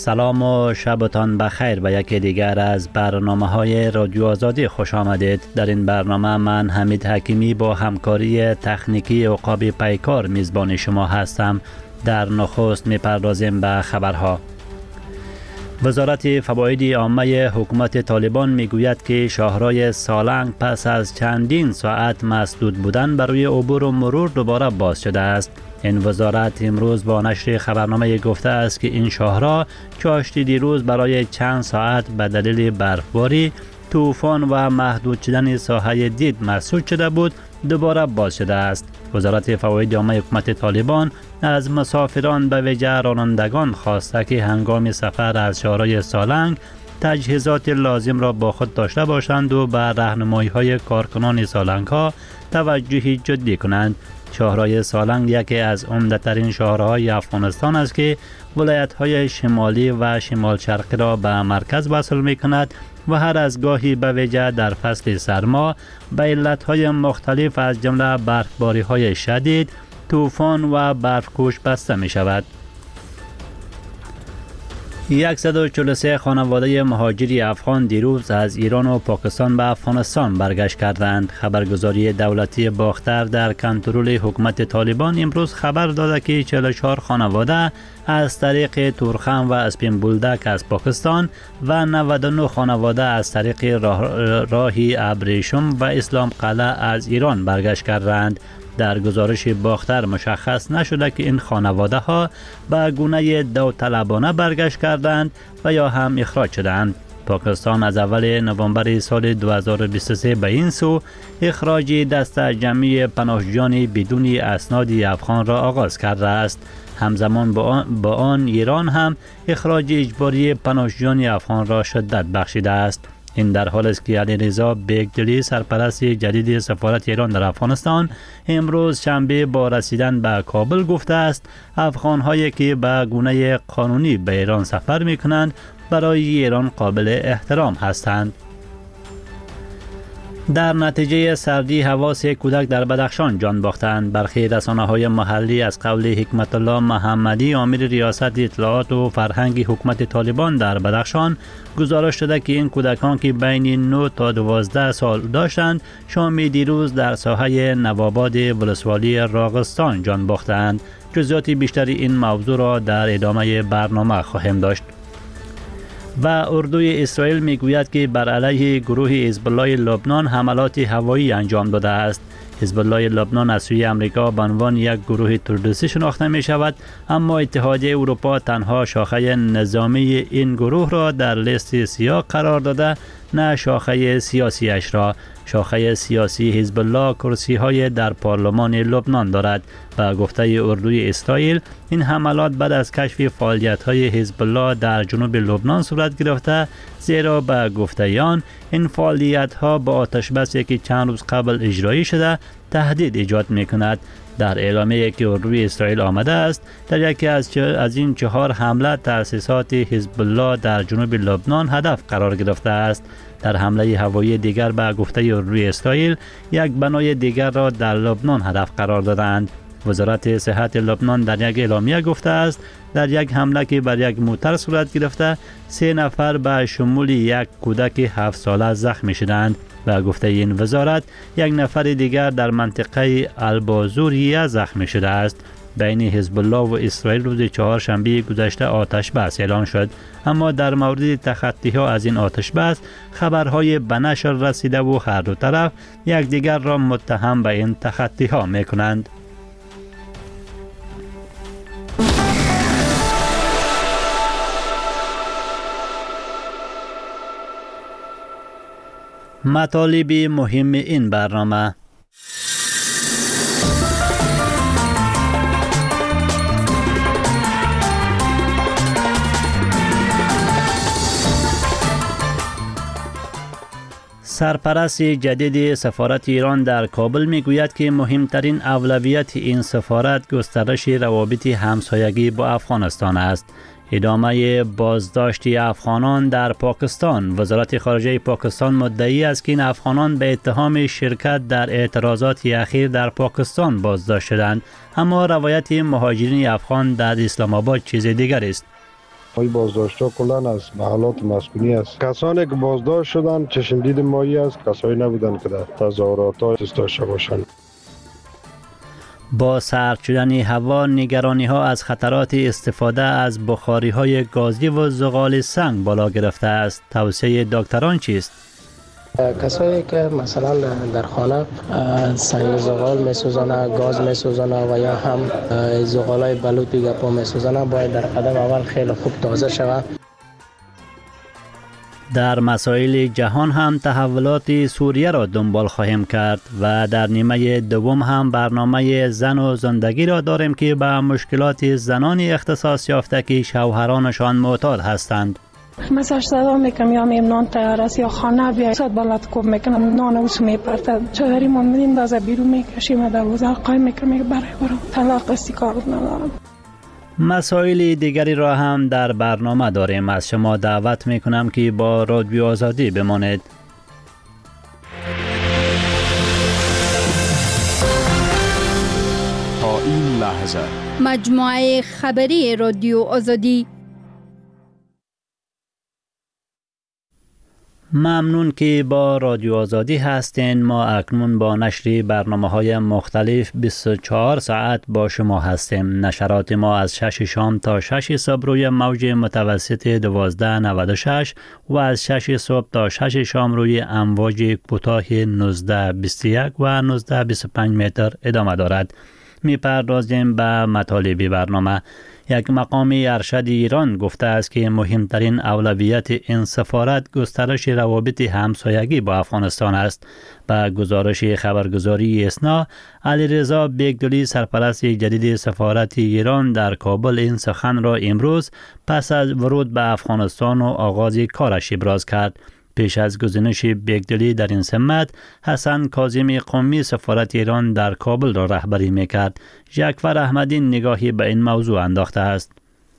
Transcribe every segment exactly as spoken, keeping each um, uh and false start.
سلام و شبتان بخیر به یکی دیگر از برنامه های رادیو آزادی خوش آمدید. در این برنامه من حمید حکیمی با همکاری تکنیکی عقاب پیکار میزبان شما هستم. در نخست میپردازیم به خبرها. وزارت فواید عامه حکومت طالبان میگوید که شاهرای سالنگ پس از چندین ساعت مسدود بودن برای عبور و مرور دوباره باز شده است. این وزارت امروز با نشر خبرنامه گفته است که این شاهرا چاشتی دیروز برای چند ساعت به دلیل برفباری، طوفان و محدود شدن ساحه دید مسدود شده بود، دوباره باز شده است. وزارت فواید عامه حکومت طالبان از مسافران به ویژه رانندگان خواسته که هنگام سفر از شاهرای سالنگ تجهیزات لازم را با خود داشته باشند و به راهنمایی‌های کارکنان سالنگ ها توجهی جدی کنند. شاهرای سالنگ یکی از عمده‌ترین شاهرهای افغانستان است که ولایت‌های شمالی و شمال شرقی را به مرکز وصل می‌کند و هر از گاهی به ویژه در فصل سرما به علت‌های مختلف از جمله برفباری‌های شدید، طوفان و برفکوش بسته می‌شود. صد و چهل و سه خانواده مهاجری افغان دیروز از ایران و پاکستان به افغانستان برگشت کردند. خبرگزاری دولتی باختر در کنترل حکومت طالبان امروز خبر داده که چهل و چهار خانواده از طریق تورخم و اسپین بولدک از پاکستان و نود و نه خانواده از طریق راه راهی ابریشم و اسلام قلعه از ایران برگشت کردند. در گزارش باختر مشخص نشده که این خانواده ها به گونه داوطلبانه برگشت کردند و یا هم اخراج شدند. پاکستان از اول نوامبر سال دو هزار و بیست و سه به این سو اخراج دست جمعی پناهجویان بدون اسناد افغان را آغاز کرده است. همزمان با آن, با آن ایران هم اخراج اجباری پناهجویان افغان را شدت بخشیده است. این در حال است که علیرضا بیگدلی سرپرست جدید سفارت ایران در افغانستان امروز شنبه با رسیدن به کابل گفته است افغان‌هایی که به گونه قانونی به ایران سفر می‌کنند برای ایران قابل احترام هستند. در نتیجه سردی هوا سه کودک در بدخشان جان باختند. برخی رسانه‌های محلی از قول حکمت الله محمدی امیر ریاست اطلاعات و فرهنگ حکومت طالبان در بدخشان گزارش داده که این کودکان که بین نه تا دوازده سال داشتند شام دیروز در ساحه نواباد ولسوالی راغستان جان باختند. جزئیات بیشتر این موضوع را در ادامه برنامه خواهیم داشت. و اردوی اسرائیل میگوید که بر علیه گروه حزب الله لبنان حملات هوایی انجام داده است. حزب الله لبنان از سوی امریکا به عنوان یک گروه تروریستی شناخته می شود، اما اتحادیه اروپا تنها شاخه نظامی این گروه را در لیست سیاه قرار داده، نه شاخه سیاسی اش را. شاخه سیاسی حزب الله کرسی های در پارلمان لبنان دارد. به گفته اردوی اسرائیل این حملات بعد از کشف فعالیت های حزب الله در جنوب لبنان صورت گرفته، زیرا به گفته آن این فعالیت ها با آتش بسی که چند روز قبل اجرایی شده تهدید ایجاد می کند. در اعلامیه‌ای که اردوی اسرائیل آمده است، در یکی از, از این چهار حمله تأسیسات حزب الله در جنوب لبنان هدف قرار گرفته است. در حمله هوایی دیگر به گفته اردوی اسرائیل یک بنای دیگر را در لبنان هدف قرار دادند. وزارت صحت لبنان در یک اعلامیه گفته است در یک حمله که بر یک موتر صورت گرفته سه نفر به شمول یک کودک هفت ساله زخمی شدند. و گفته این وزارت یک نفر دیگر در منطقه البازوریه زخمی شده است. بین حزب الله و اسرائیل روز چهارشنبه گذشته آتش بس اعلان شد، اما در مورد تخطی ها از این آتش بس خبرهای به نشر رسیده و هر دو طرف یکدیگر را متهم به این تخطی ها می کنند. مطالب مهم این برنامه: سرپرست جدید سفارت ایران در کابل میگوید که مهمترین اولویت این سفارت گسترش روابط همسایگی با افغانستان است. ادامه بازداشت افغانان در پاکستان. وزارت خارجه پاکستان مدعی است که این افغانان به اتهام شرکت در اعتراضات اخیر در پاکستان بازداشت شدند، اما روایت مهاجرین افغان در اسلام آباد چیز دیگر است. این بازداشت‌ها کلاً از محلات مسکونی است. کسانی که بازداشت شدند چشم دید مایی است، کسایی نبودند که در تظاهرات دست داشته باشند. با سرد شدن هوا نگرانی ها از خطرات استفاده از بخاری های گازی و زغال سنگ بالا گرفته است. توصیه دکتران چیست؟ کسایی که مثلا در خانه سنگ زغال میسوزانه، گاز میسوزانه و یا هم زغالای بلوط و گپا میسوزانه باید در قدم اول خیلی خوب تازه شود. در مسائل جهان هم تحولات سوریه را دنبال خواهیم کرد و در نیمه دوم هم برنامه زن و زندگی را داریم که به مشکلات زنان اختصاص یافته که شوهرانشان معتاد هستند. مثلا صدا میکنم یا میم نان تیار است یا خانه بیاید صد بلد کوب میکنم نان اوس میپرتد چهاری من میندازه بیرون میکشیم در وزار قایم میکنم برای برام طلاق استیکار ندارم. مسائل دیگری را هم در برنامه داریم. از شما دعوت میکنم که با رادیو آزادی بمانید. تا این لحظه مجموعه خبری رادیو آزادی. ممنون که با رادیو آزادی هستین. ما اکنون با نشر برنامه‌های مختلف بیست و چهار ساعت با شما هستیم. نشرات ما از شش شام تا شش صبح روی موج متوسط دوازده نود و شش و از شش صبح تا شش شام روی امواج کوتاه نوزده بیست و یک و نوزده بیست و پنج متر ادامه دارد. می پردازیم به مطالب برنامه. یک مقام ارشد ایران گفته است که مهمترین اولویت این سفارت گسترش روابط همسایگی با افغانستان است. با گزارش خبرگزاری اسنا، علیرضا بیگدلی سرپرست جدید سفارت ایران در کابل این سخن را امروز پس از ورود به افغانستان و آغاز کارش ابراز کرد. پیش از گزینش بیگدلی در این سمت، حسن کاظمی قمی سفارت ایران در کابل را رهبری میکرد. جعفر احمدی نگاهی به این موضوع انداخته است.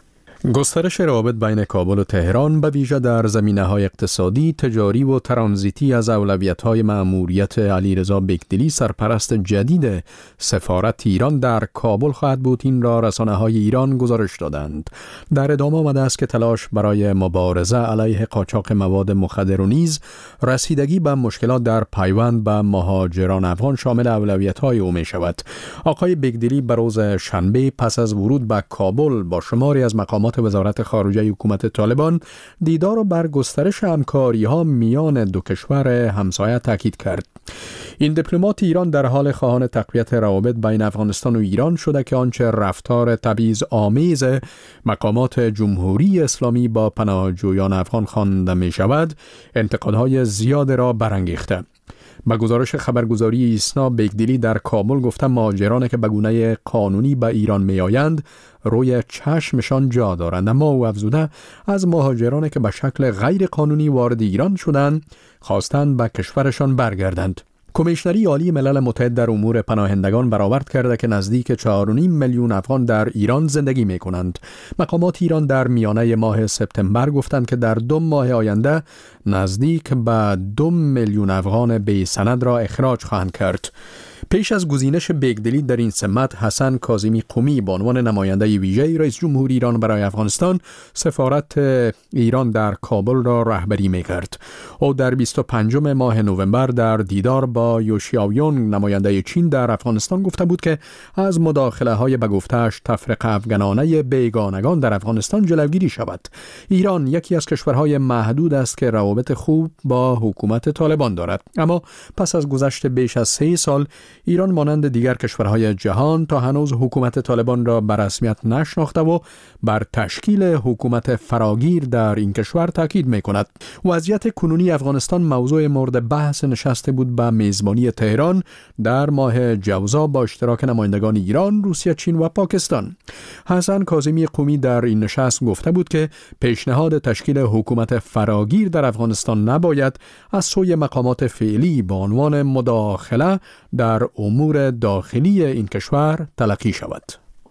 گسترش روابط بین کابل و تهران به ویژه در زمینه‌های اقتصادی، تجاری و ترانزیتی از اولویت‌های مأموریت علیرضا بیگدلی سرپرست جدید سفارت ایران در کابل خواهد بود. این را رسانه‌های ایران گزارش دادند. در ادامه آمده است که تلاش برای مبارزه علیه قاچاق مواد مخدر و نیز رسیدگی به مشکلات در پیوند به مهاجران افغان شامل اولویت‌های او می‌شود. آقای بیگدلی به روز شنبه پس از ورود به کابل با شماری از مقامات وزارت خارجه حکومت طالبان دیدار و بر گسترش همکاری‌ها میان دو کشور همسایه تاکید کرد. این دیپلمات ایران در حال خواهان تقویت روابط بین افغانستان و ایران شده که آنچه رفتار تبعیض آمیز مقامات جمهوری اسلامی با پناهجویان افغان خوانده می شود، انتقادهای زیاد را برانگیخته. با گزارش خبرگزاری اسنا، بیگدلی در کابل گفته مهاجرانی که به گونه قانونی به ایران می آیند روی چشمشان جا دارند، اما او افزوده از مهاجرانی که به شکل غیر قانونی وارد ایران شدند خواستند به کشورشان برگردند. کمیشنری عالی ملل متحد در امور پناهندگان برآورد کرده که نزدیک چهار و نیم میلیون افغان در ایران زندگی می کنند. مقامات ایران در میانه ماه سپتامبر گفتند که در دو ماه آینده نزدیک به دو میلیون افغان بی سند را اخراج خواهند کرد. پیش از گزینش بیگدلی در این سمت، حسن کاظمی قمی به عنوان نماینده ویژه رئیس جمهور ایران برای افغانستان سفارت ایران در کابل را رهبری می‌کرد. او در بیست و پنجم ماه نوامبر در دیدار با یوشیاویون نماینده چین در افغانستان گفته بود که از مداخله‌های به گفته‌اش تفرقه افغانانه بیگانگان در افغانستان جلوگیری شود. ایران یکی از کشورهای محدود است که روابط خوب با حکومت طالبان دارد، اما پس از گذشت بیش از سه سال ایران مانند دیگر کشورهای جهان تا هنوز حکومت طالبان را به رسمیت نشناخته و بر تشکیل حکومت فراگیر در این کشور تاکید می‌کند. وضعیت کنونی افغانستان موضوع مورد بحث نشست بود به میزبانی تهران در ماه جوزا با اشتراک نمایندگان ایران، روسیه، چین و پاکستان. حسن کاظمی قمی در این نشست گفته بود که پیشنهاد تشکیل حکومت فراگیر در افغانستان نباید از سوی مقامات فعلی به عنوان مداخله در امور داخلی این کشور تلقی شود.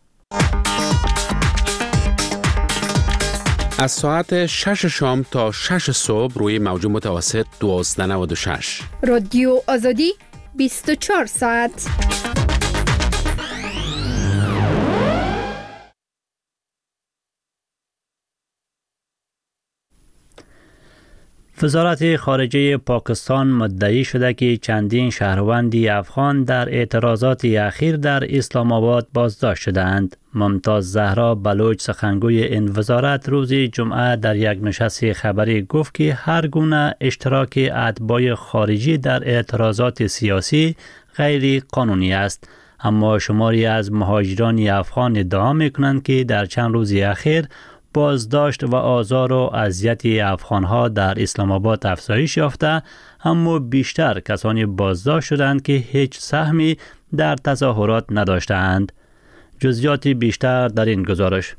از ساعت شش شام تا شش صبح روی موج متوسط دوازده نود و شش. رادیو آزادی بیست و چهار ساعت. وزارت خارجه پاکستان مدعی شده که چندین شهروند افغان در اعتراضات اخیر در اسلام آباد بازداشت شدند. ممتاز زهرا بلوچ سخنگوی این وزارت روز جمعه در یک نشست خبری گفت که هر گونه اشتراک اتباع خارجی در اعتراضات سیاسی غیر قانونی است. اما شماری از مهاجران افغان ادعا می‌کنند که در چند روز اخیر بازداشت و آزار و اذیت افغان‌ها در اسلام آباد افزایش یافته، اما بیشتر کسانی بازداشت شدند که هیچ سهمی در تظاهرات نداشتند. جزئیات بیشتر در این گزارش.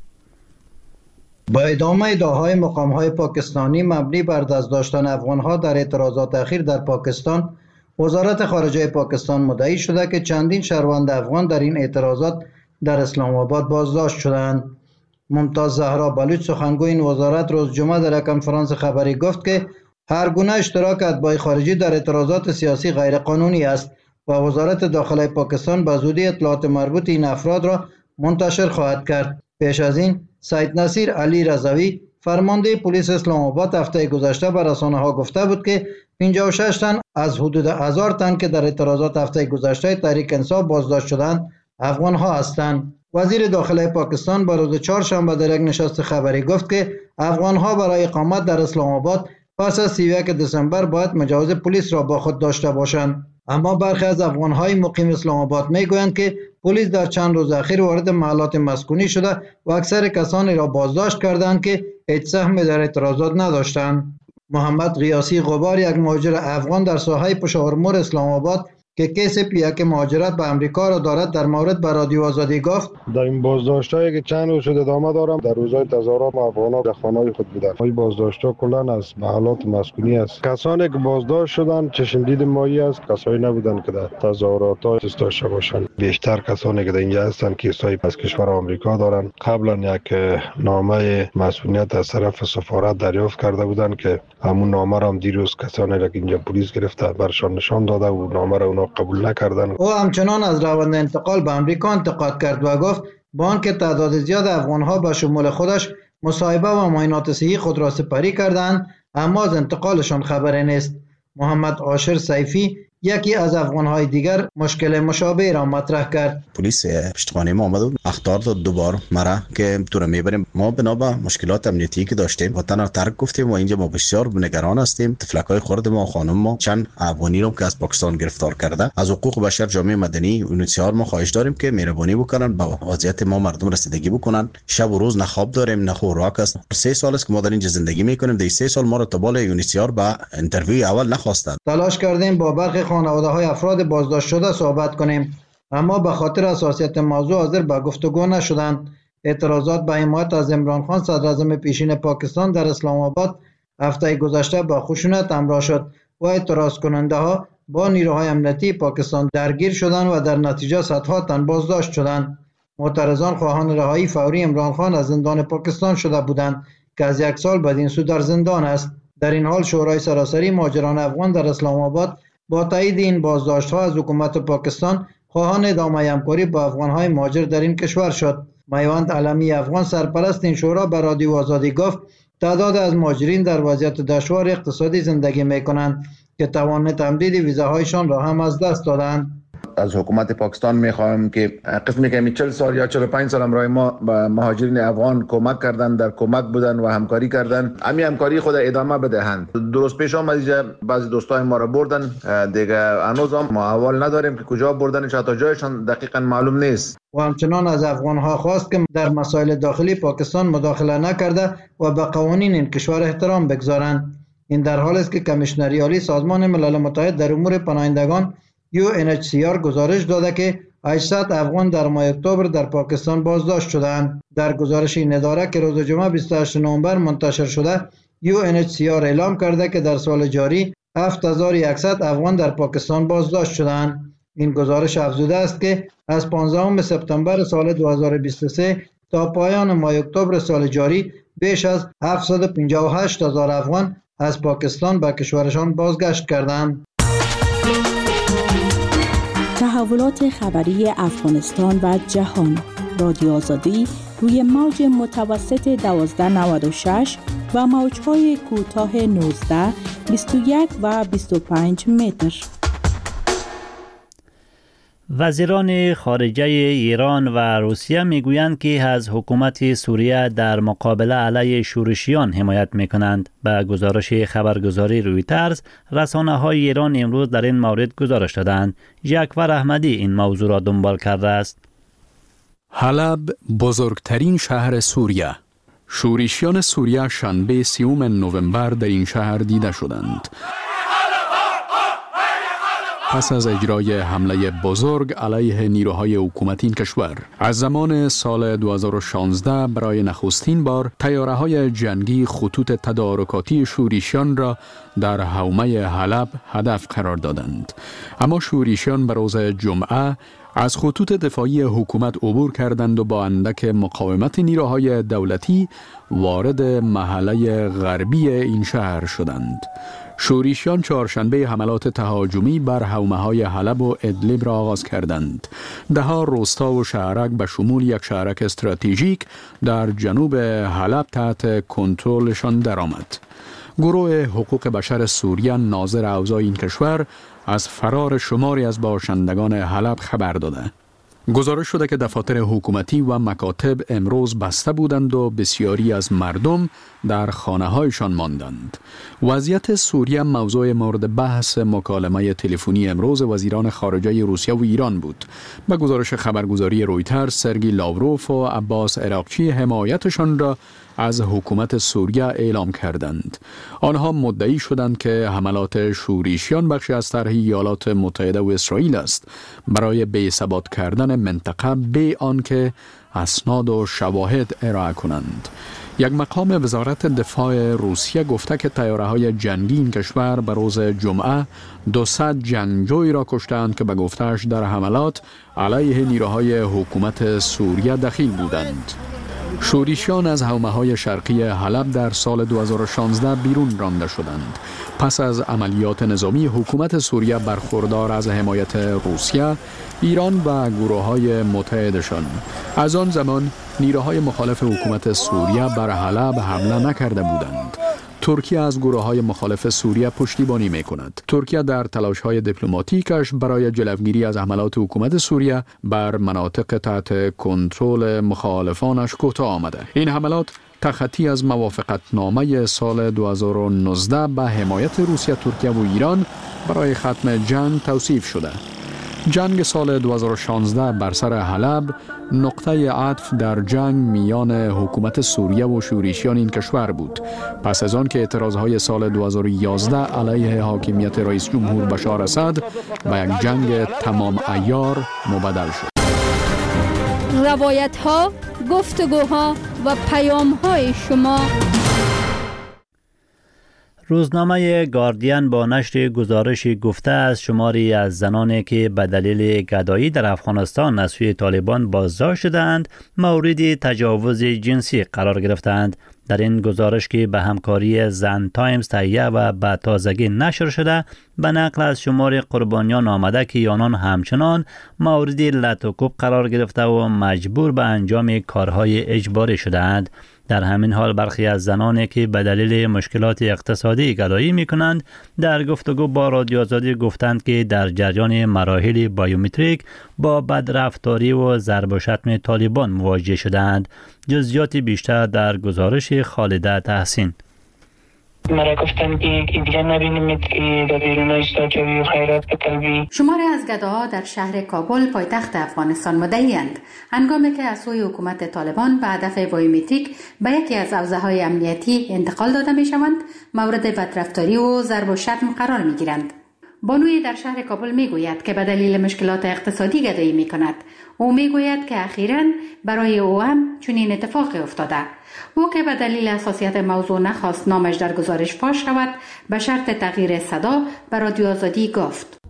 با ادامه ادعاهای مقام‌های پاکستانی مبنی بر دست‌داشتن افغان‌ها در اعتراضات اخیر در پاکستان، وزارت خارجه پاکستان مدعی شده که چندین شهروند افغان در این اعتراضات در اسلام آباد بازداشت شدند. ممتاز زهرا بلوچ سخنگوی این وزارت روز جمعه در یک کنفرانس خبری گفت که هر گونه اشتراک اتباع خارجی در اعتراضات سیاسی غیر قانونی است و وزارت داخله پاکستان به زودی اطلاعات مربوط این افراد را منتشر خواهد کرد. پیش از این سید نصیر علی رضوی فرمانده پلیس اسلام آباد هفته گذشته به رسانه‌ها گفته بود که پنجاه و شش تن از حدود هزار تن که در اعتراضات هفته گذشته تحریک انصاف بازداشت شدند افغان‌ها هستند. وزیر داخله پاکستان با روز چهارشنبه در یک نشست خبری گفت که افغان‌ها برای اقامت در اسلام آباد پس از سی و یک دسامبر باید مجوز پلیس را با خود داشته باشند. اما برخی از افغان‌های مقیم اسلام آباد می‌گویند که پلیس در چند روز اخیر وارد محلات مسکونی شده و اکثر کسانی را بازداشت کردند که هیچ سهمی در اعتراضات نداشتند. محمد غیاسی غبار، یک مهاجر افغان در ساحه پشاورمور اسلام آباد که کیس پیک مهاجرت به امریکا را دارد، در مورد به رادیو آزادی گفت: در این بازداشت‌هایی که چند روز شده ادامه دارم، در روزهای تظاهرات افغان‌ها در خانه‌های خود بودند. این بازداشت‌ها کلاً از محلات مسکونی است. کسانی که بازداشت شدند چشم دید مایی است، کسایی نبودند که در تظاهرات دست داشته باشند. بیشتر کسانی که در اینجا هستند کیس‌های از کشور آمریکا دارند. قبلا یک نامه مسئولیت از طرف سفارت دریافت کرده بودند که همون نامه را هم دیروز کسانی را که اینجا پلیس گرفته برشان نشان داده و نامه را قبول نکردن. او همچنان از روند انتقال به امریکا انتقاد کرد و گفت با آنکه تعداد زیاد افغان‌ها به شمول خودش مصاحبه و معاینات صحی خود را سپری کردند، اما از انتقالشان خبری نیست. محمد عاشر سیفی یکی از افغان‌های دیگر مشکل مشابه را مطرح کرد. پلیس پشتخانه ما آمد و اخطار داد دوبار مرا که تو را میبریم. ما بنا به مشکلات امنیتی که داشتیم وطن را ترک گفتیم و اینجا ما بسیار نگران هستیم. تفلکای خرد ما خانم ما چند افغانی رو که از پاکستان گرفتار کرده. از حقوق بشر، جامعه مدنی، یونیسیار ما خواهش داریم که مهربانی بکنن با وضعیت ما مردم رسیدگی بکنن. شب و روز نه خواب داریم نه خوراک است. سه سال است که ما در اینجا زندگی میکنیم. در سه سال ما را تبال یونیسیار با اینترویو اول نخواستند. تلاش کردیم با برخی خانواده های افراد بازداشت شده صحبت کنیم، اما به خاطر حساسیت موضوع حاضر به گفتگو نشدند. اعتراضات به حمایت از عمران خان صدراعظم پیشین پاکستان در اسلام آباد هفته گذشته با خشونت همراه شد و اعتراض کننده ها با نیروهای امنیتی پاکستان درگیر شدند و در نتیجه صدها تن بازداشت شدند. معترضان خواهان رهایی فوری عمران خان از زندان پاکستان شده بودند که از یک سال بدین سو در زندان است. در این حال شورای سراسری مهاجران افغان در اسلام آباد با تایید این بازداشت‌ها از حکومت پاکستان خواهان ادامه همکاری با افغان‌های مهاجر در این کشور شد. میوند علمی افغان سرپرست این شورا به رادیو آزادی گفت تعداد از مهاجرین در وضعیت دشوار اقتصادی زندگی می‌کنند که توان تمدید ویزاهایشان را هم از دست دادند. از حکومت پاکستان میخواهم که قسمی که چهل سال یا چهل و پنج سال همراه ما به مهاجرین افغان کمک کردن، در کمک بودن و همکاری کردن، همین همکاری خود ادامه بدهند. درست پیش آمد بعضی دوستای ما را بردن، دیگه هنوز هم ما احوال نداریم که کجا بردن، حتی جایشان دقیقاً معلوم نیست. و همچنان از افغان‌ها خواست که در مسائل داخلی پاکستان مداخله نکرده و به قوانین این کشور احترام بگذارند. این در حالی است که کمیشنری عالی سازمان ملل متحد در امور پناهندگان یو ان اچ سی آر گزارش داده که هشتصد افغان در ماه اکتبر در پاکستان بازداشت شدند. در گزارش این اداره که روز جمعه بیست و هشتم نوامبر منتشر شده، یو ان اچ سی آر اعلام کرده که در سال جاری هفت هزار و صد افغان در پاکستان بازداشت شدند. این گزارش افزوده است که از پانزدهم سپتامبر سال دو هزار و بیست و سه تا پایان ماه اکتبر سال جاری بیش از هفتصد و پنجاه و هشت هزار افغان از پاکستان به کشورشان بازگشت کردند. تحولات خبری افغانستان و جهان. رادیو آزادی روی موج متوسط دوازده نود و شش و موج‌های کوتاه نوزده، بیست و یک و بیست و پنج متر. وزیران خارجه ایران و روسیه میگویند که از حکومت سوریه در مقابله علیه شورشیان حمایت میکنند. به گزارش خبرگزاری رویترز، رسانه‌های ایران امروز در این مورد گزارش دادند. جعفر احمدی این موضوع را دنبال کرده است. حلب بزرگترین شهر سوریه. شورشیان سوریه شنبه سیوم نوامبر در این شهر دیده شدند. پس از اجرای حمله بزرگ علیه نیروهای حکومتی این کشور، از زمان سال دو هزار و شانزده برای نخستین بار طیاره‌های جنگی خطوط تدارکاتی شورشیان را در حومه حلب هدف قرار دادند. اما شورشیان به روز جمعه از خطوط دفاعی حکومت عبور کردند و با اندک مقاومت نیروهای دولتی وارد محله غربی این شهر شدند. شورشیان چهارشنبه حملات تهاجمی بر حومه‌های حلب و ادلیب را آغاز کردند. ده‌ها روستا و شهرک به شمول یک شهرک استراتژیک در جنوب حلب تحت کنترلشان درآمد. گروه حقوق بشر سوریه ناظر اوضاع این کشور از فرار شماری از باشندگان حلب خبر داده. گزارش شده که دفاتر حکومتی و مکاتب امروز بسته بودند و بسیاری از مردم در خانه‌هایشان ماندند. وضعیت سوریه موضوع مورد بحث مکالمه تلفنی امروز وزیران خارجه روسیه و ایران بود. به گزارش خبرگزاری رویترز، سرگی لاوروف و عباس عراقچی حمایتشان را از حکومت سوریه اعلام کردند. آنها مدعی شدند که حملات شورشیان بخشی از طرح ایالات متحده و اسرائیل است برای بی‌ثبات کردن منطقه بی آنکه اسناد و شواهد ارائه کنند. یک مقام وزارت دفاع روسیه گفته که طیاره‌های جنگی این کشور به روز جمعه دوصد جنگجوی را کشتند که به گفته‌اش در حملات علیه نیروهای حکومت سوریه دخیل بودند. شورشیان از حومه‌های شرقی حلب در سال دو هزار و شانزده بیرون رانده شدند. پس از عملیات نظامی حکومت سوریه برخوردار از حمایت روسیه، ایران و گروه‌های متحدشان. از آن زمان نیروهای مخالف حکومت سوریه بر حلب حمله نکرده بودند. ترکیه از گروه‌های مخالف سوریه پشتیبانی می‌کند. ترکیه در تلاش‌های دیپلماتیکش برای جلوگیری از حملات حکومت سوریه بر مناطق تحت کنترل مخالفانش کوتاه آمده. این حملات تخطی از موافقتنامه سال دو هزار و نوزده به حمایت روسیه، ترکیه و ایران برای ختم جنگ توصیف شده. جنگ سال دو هزار و شانزده بر سر حلب نقطه عطف در جنگ میان حکومت سوریه و شورشیان این کشور بود، پس از آن که اعتراضهای سال دو هزار و یازده علیه حاکمیت رئیس جمهور بشار اسد به یک جنگ تمام عیار مبدل شد. روایت ها، گفتگوها و پیام های شما. روزنامه گاردین با نشر گزارشی گفته از شماری از زنانی که به دلیل گدایی در افغانستان از سوی طالبان بازداشت شدند مورد تجاوز جنسی قرار گرفتند. در این گزارش که به همکاری زن تایمز تهیه و به تازگی نشر شده، به نقل از شمار قربانیان آمده که آنان همچنان مورد لط و کوب قرار گرفته و مجبور به انجام کارهای اجباری شدند. در همین حال برخی از زنانی که به دلیل مشکلات اقتصادی گدایی می کنند در گفتگو با رادیو آزادی گفتند که در جریان مراحل بایومتریک با بدرفتاری و ضرب و شتم طالبان مواجه شدند. جزئیات بیشتر در گزارش خالده تحسین. مرا گفتن که دیگه نبینیم که در بیرون استاجوی و خیرات قلبی. شماری از گداها در شهر کابل پایتخت افغانستان مدعی‌اند هنگامی که از سوی حکومت طالبان به هدف بایومتریک به یکی از حوزه‌های امنیتی انتقال داده می‌شوند، مورد بدرفتاری و ضرب و شتم قرار می‌گیرند. بانوی در شهر کابل میگوید که به دلیل مشکلات اقتصادی گدایی میکند. او میگوید که اخیراً برای او هم چنین اتفاقی افتاده. او که به دلیل حساسیت موضوع نخواست نامش در گزارش فاش شود، به شرط تغییر صدا به رادیو آزادی گفت: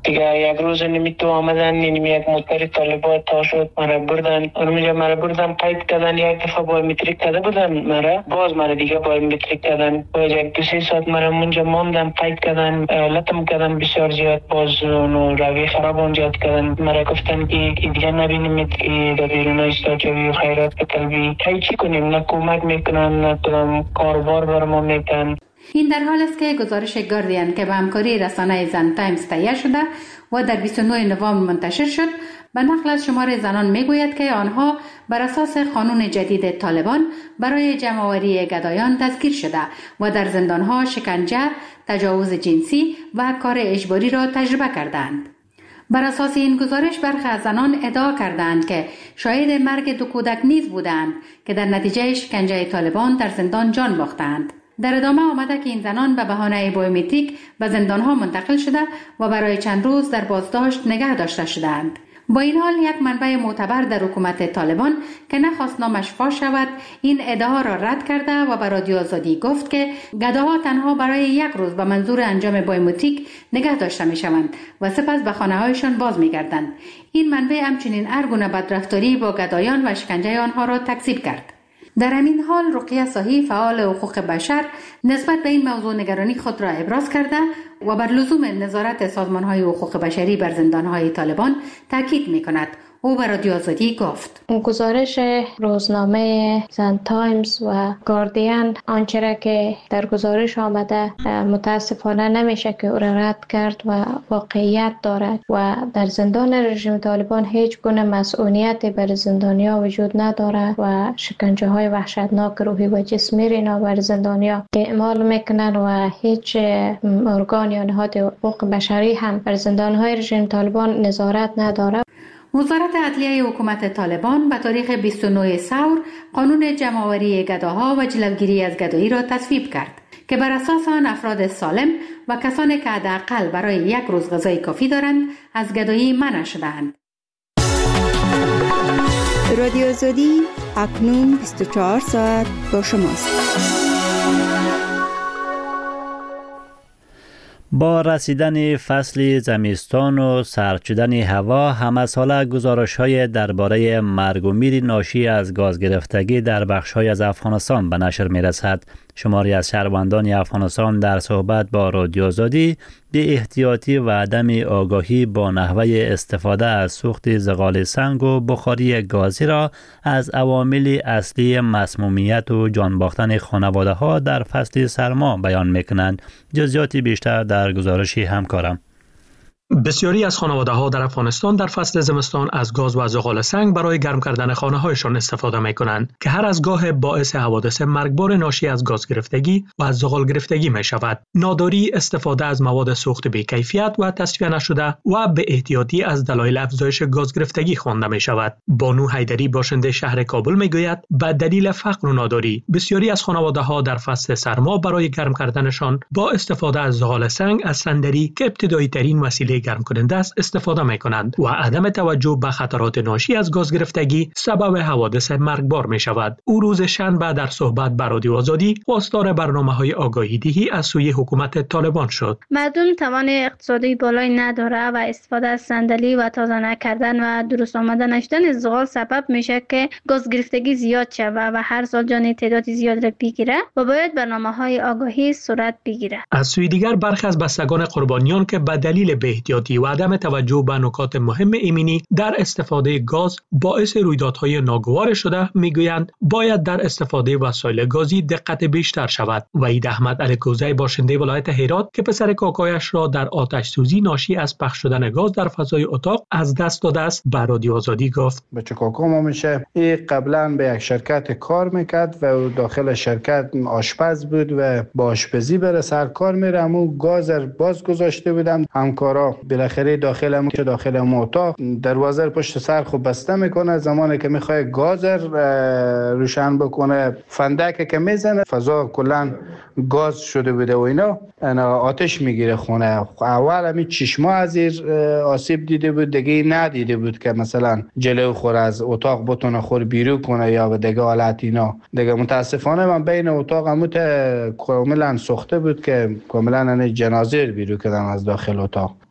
دیگه یک روز نمیتو آمدن، نمی یک موتر طالبات تا شد مرا بردن، اونجا مرا بردن قید کردن، یک دفعه بایومتریک کرده بودن مرا، باز مرا دیگه بایومتریک کردن، باز یک دو سه ساعت مرا اونجا ماندن، قید کردن، لطم کردن بسیار زیاد، باز اونو روی خراب اونجا کردن. مرا گفتن که دیگه نبینیم که در بیرون استاجوی و خیرات قلبی هی چی کنیم، نه کمک میکنن نه کدام کاروبار بر ما میکنن. این در حال است که گزارش گاردین که به همکاری رسانه زن تایمز تهیه شده و در بیست و نه نوامبر منتشر شد به نقل از شمار زنان میگوید که آنها بر اساس قانون جدید طالبان برای جمع‌آوری گدایان دستگیر شده و در زندانها شکنجه، تجاوز جنسی و کار اجباری را تجربه کردند. بر اساس این گزارش برخی از زنان ادعا کردند که شاهد مرگ دو کودک نیز بودند که در نتیجه شکنجه طالبان در زندان جان باختند. در ادامه آمده که این زنان به بهانه بایومتریک به زندانها منتقل شده و برای چند روز در بازداشت نگه داشته شدند. با این حال یک منبع معتبر در حکومت طالبان که نخواست نامش فاش شود این ادعا را رد کرده و به رادیو آزادی گفت که گداها تنها برای یک روز به منظور انجام بایومتریک نگه داشته می شوند و سپس به خانه هایشان باز می گردند. این منبع همچنین هر گونه بدرفتاری با گدایان و شکنجه آنها را تکذیب کرد. در همین حال رقیه صاحی فعال حقوق بشر نسبت به این موضوع نگرانی خود را ابراز کرده و بر لزوم نظارت سازمان‌های حقوق بشری بر زندان‌های طالبان تاکید می‌کند. او به رادیو آزادی گفت گزارش روزنامه زن تایمز و گاردین آنچه را که در گزارش آمده متاسفانه نمیشه که او را رد کرد و واقعیت دارد و در زندان رژیم طالبان هیچ گونه مسئولیتی بر زندانیا وجود ندارد و شکنجه های وحشتناک روحی و جسمی را بر زندانیا اعمال میکنن و هیچ ارگان یا نهاد حقوق بشری هم بر زندان های رژیم طالبان نظارت ندارد. وزارت عدلیه حکومت طالبان به تاریخ بیست و نه ثور قانون جمع‌آوری گداها و جلوگیری از گدایی را تصویب کرد که بر اساس آن افراد سالم و کسانی که حداقل برای یک روز غذای کافی دارند از گدایی منع شدند. رادیو آزادی اکنون بیست و چهار ساعت با شماست. با رسیدن فصل زمستان و سرد شدن هوا همه ساله گزارش‌های درباره مرگ و میر ناشی از گاز گرفتگی در بخش‌های از افغانستان به نشر می‌رسد. شماری از شهروندان افغانستان در صحبت با رادیو آزادی به احتیاطی و عدم آگاهی با نحوه استفاده از سوخت زغال سنگ و بخاری گازی را از عوامل اصلی مسمومیت و جان باختن خانواده‌ها در فصل سرما بیان می‌کنند. جزئیات بیشتر در گزارش همکارم. بسیاری از خانواده‌ها در افغانستان در فصل زمستان از گاز و زغال سنگ برای گرم کردن خانه‌هایشان استفاده می‌کنند که هر از گاه باعث حوادث مرگبار ناشی از گاز گرفتگی و از زغال گرفتگی می‌شود. ناداری، استفاده از مواد سوخت بی‌کیفیت و تصفیه نشده و به احتیاطی از دلایل افزایش گاز گرفتگی خوانده می‌شود. بانو حیدری باشنده شهر کابل می‌گوید به دلیل فقر و ناداری بسیاری از خانواده‌ها در فصل سرما برای گرم کردنشان با استفاده از زغال سنگ از صندلی که ابتدایی ترین وسیله گرم کننده است استفاده می کنند و عدم توجه به خطرات ناشی از گاز گرفتگی سبب حوادث مرگبار می شود. او روز شنبه در صحبت با رادیو آزادی خواستار برنامه‌های آگاهی دهی از سوی حکومت طالبان شد. مردم توان اقتصادی بالایی نداره و استفاده از صندلی و تازه نکردن و درست آمدن نشدن زغال سبب میشه که گاز گرفتگی زیاد شود و هر سال جان تعداد زیاد را بگیره و باید برنامه‌های آگاهی صورت بگیره. از سوی دیگر برخی از بستگان قربانیان که به دلیل بی‌احتیاطی و عدم توجه به نکات مهم ایمنی در استفاده گاز باعث رویدادهای ناگوار شده میگویند باید در استفاده وسایل گازی دقت بیشتر شود. وحید احمد الکوزی باشنده ولایت هرات که پسر کاکایش را در آتش سوزی ناشی از پخش شدن گاز در فضای اتاق از دست داده است به رادیو آزادی گفت بچه کاکا میشه این قبلا به یک شرکت کار میکرد و داخل شرکت آشپز بود و با آشپزی بره سر کار میره امو گاز باز گذاشته بودم همکارا بالاخره داخل امو که داخل امو اتاق دروازه پشت سر خوب بسته میکنه زمانی که میخواد گاز روشن بکنه فندک که میزنه فضا کلا گاز شده بوده و اینا آتش میگیره خونه. اول همین چشما از این آسیب دیده بود دیگه ندیده بود که مثلا جلو خور از اتاق بتونه خور بیرون کنه یا به دیگه حالت اینا. دیگه متاسفانه من بین اتاق امو کاملا سوخته بود که کاملا جنازه بیرون کردن از داخل اتاق.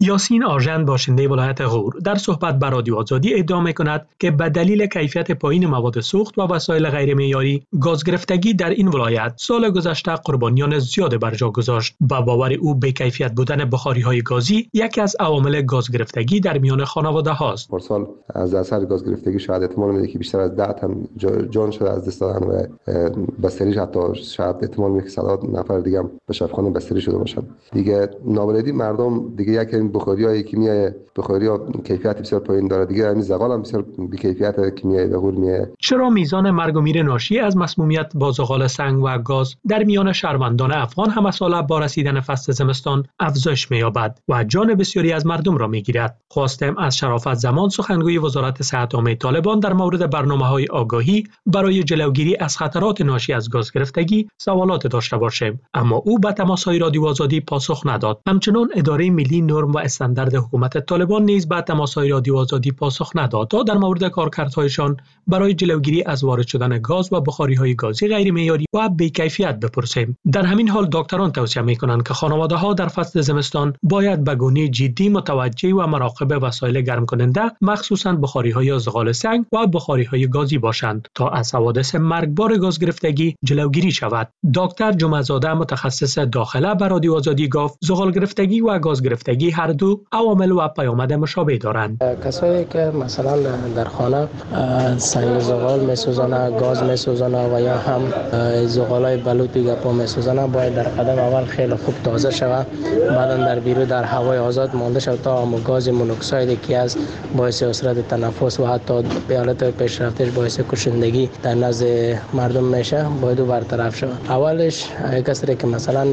یاسین آژن باشنده ولایت غور در صحبت با رادیو آزادی ادعا می‌کند که به دلیل کیفیت پایین مواد سوخت و وسایل غیر معیاری گاز گرفتگی در این ولایت سال گذشته قربانیان زیاد بر جا گذاشت. با باور او به کیفیت بودن بخاری‌های گازی یکی از عوامل گاز گرفتگی در میان خانواده هاست. پارسال از اثر گاز گرفتگی شاید احتمال میده که بیشتر از ده تن جان شده از دست دادن و بستریش، حتی شاید احتمال میده که صد نفر دیگه هم به شفاخانه بستری شده باشن. دیگه نابلدی مردم دیگه یک این بخاریای کیمیایی بخاریا کیفیت بسیار پایین داره، دیگه همین زغال هم بسیار بی کیفیت کیمیایی به غور میه. چرا میزان مرگ و میر ناشی از مسمومیت با زغال سنگ و گاز در میان شهروندان افغان همه ساله با رسیدن فصل زمستان افزایش می‌یابد و جان بسیاری از مردم را میگیرد؟ خواستم از شرافت زمان سخنگوی وزارت صحت عامه طالبان در مورد برنامه‌های آگاهی برای جلوگیری از خطرات ناشی از گاز گرفتگی سوالات داشته باشیم، اما او به تماس‌های رادیو آزادی پاسخ نداد. همچنین اداره ملی نرم و استاندارد حکومت طالبان نیز به تماس‌های رادیو آزادی پاسخ نداد تا در مورد کارکردهایشان برای جلوگیری از وارد شدن گاز و بخاری‌های گازی غیر معیاری و بی‌کیفیت بپرسیم. در همین حال دکتران توصیه می‌کنند که خانواده‌ها در فصل زمستان باید به گونه جدی متوجه و مراقب وسایل گرم کننده مخصوصاً بخاری‌های زغال سنگ و بخاری‌های گازی باشند تا از حوادث مرگبار گاز گرفتگی جلوگیری شود. دکتر جمعه‌زاده متخصص داخله به رادیو آزادی گفت زغال گرفتگی و گاز گرفتگی هر دو عوامل و پیامد مشابه دارند. کسایی که مثلا در خانه سنگ زغال میسوزانه، گاز میسوزانه و یا هم زغالای بلوط گپا میسوزانه باید در قدم اول خیلی خوب تازه شود، بعدا در بیرون در هوای آزاد مانده شود تا هم گاز مونوکساید که از باعث اسرت تنفس و حتی به حالت پیشرفتش باعث کشندگی در نزد مردم میشه باید او برطرف شود. اولش کسی که مثلا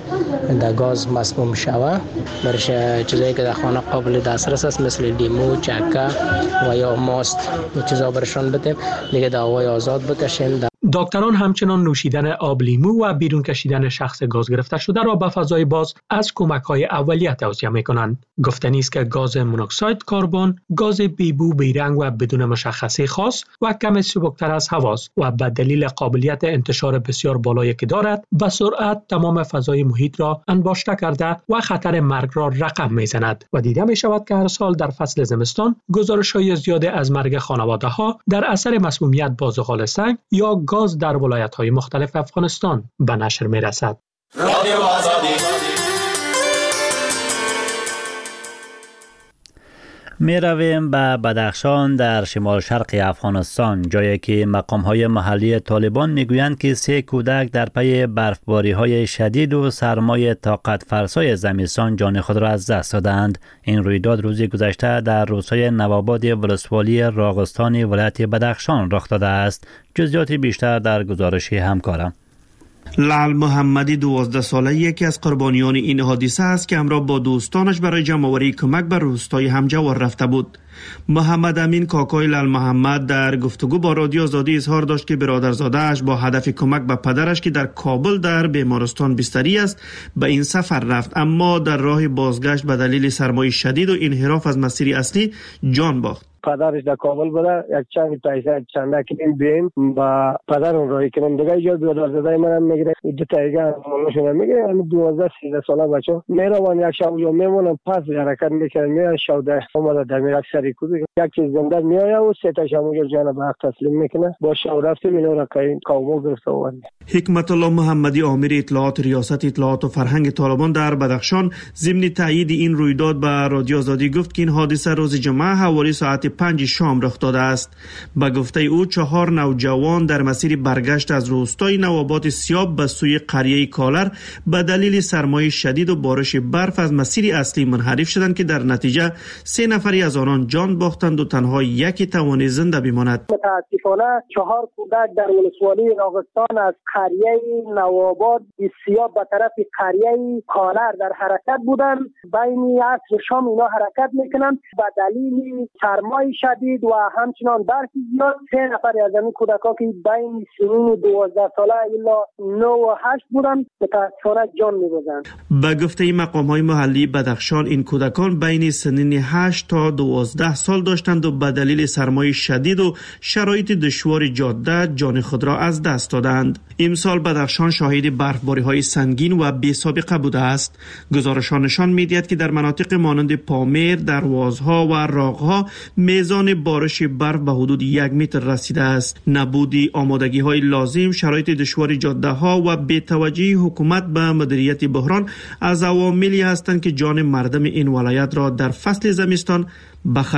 در گاز مسموم شود برش چیزایی که در خانه قابل دسترس است مثل لیمو، چکه و یا ماست چیزا برشان بدیم، دیگه در هوای آزاد بکشیم. دکتران همچنان نوشیدن آب لیمو و بیرون کشیدن شخص گاز گرفته شده را به فضای باز از کمک‌های اولیه توصیه می‌کنند. گفتنی است که گاز مونوکساید کربن گاز بیبو بیرنگ و بدون مشخصه خاص و کم سبکتر از هواست و به دلیل قابلیت انتشار بسیار بالایی که دارد به سرعت تمام فضای محیط را انباشته کرده و خطر مرگ را رقم می‌زند و دیده می‌شود که هر سال در فصل زمستان گزارش‌های زیاد از مرگ خانواده‌ها در اثر مسمومیت با زغال سنگ یا گاز در ولایت‌های مختلف افغانستان به نشر می‌رسد. رادیو آزادی می رویم به بدخشان در شمال شرق افغانستان، جایی که مقام‌های محلی طالبان میگویند که سه کودک در پی برفباری‌های شدید و سرمای طاقت فرسای زمستان جان خود را از دست دادند. این رویداد روز گذشته در روستای نوآباد ولسوالی راغستان ولایت بدخشان رخ داده است. جزئیات بیشتر در گزارش همکارم. لعل محمدی دوازده ساله یکی از قربانیان این حادثه است که همراه با دوستانش برای جمع‌آوری کمک به روستای همجوار رفته بود. محمد امین کاکای لعل محمد در گفتگو با رادیو آزادی اظهار داشت که برادرزاده‌اش با هدف کمک به پدرش که در کابل در بیمارستان بستری است به این سفر رفت، اما در راه بازگشت به دلیل سرمای شدید و انحراف از مسیر اصلی جان باخت. پدرش در کابل بوده، یک چند پیسه چنده کنیم بیم با پدر اون راهی کنیم دیگه اینجا برادرزاده منم میگیره دو تا دیگه مامانشون میگیره. همین دوازده سیزده ساله بچه میروان یک شب اونجا میمونن، پس حرکت میکنن میرن شوده اومده در میرک سری کودی یک چیز زنده میآید و سه تا شب اونجا جان به حق تسلیم میکنه. با شو رفتیم اینا را که قومو گرفته آورد. حکمت الله محمدی آمر اطلاعات ریاست اطلاعات و فرهنگ طالبان در بدخشان ضمن تایید این رویداد به رادیو آزادی گفت که این حادثه روز جمعه حوالی ساعت پنج شام رخ داده است. به گفته او چهار نوجوان در مسیر برگشت از روستای نوآباد سیاب به سوی قریه کالر به دلیل سرمای شدید و بارش برف از مسیر اصلی منحرف شدند که در نتیجه سه نفری از آنان جان باختند و تنها یکی توانست زنده بماند. متاسفانه چهار کودک در ولسوالی راغستان از قریه نوآباد سیاب به طرف قریه کالر در حرکت بودند. بین عصر شام اینا حرکت میکنند. به دلیل سرمای سرمای شدید و همچنان برف زیاد. سه نفر از این کودکان که بین سنین و دوازده ساله الی نه و هشت بودن متاسفانه جان می‌بردند. به گفته مقام‌های محلی بدخشان این کودکان بین سنین هشت تا دوازده سال داشتند و به دلیل سرمای شدید و شرایط دشوار جاده جان خود را از دست دادند. امسال بدخشان شاهد برفباری‌های سنگین و بی‌سابقه بوده است. گزارش‌ها نشان می‌دهد که در مناطق مانند پامیر، دروازها و راغ‌ها میزان بارش برف به حدود یک متر رسیده است. نبودی آمادگی‌های لازم، شرایط دشوار جاده‌ها و بی‌توجهی حکومت به مدیریت بحران از عواملی هستند که جان مردم این ولایت را در فصل زمستان به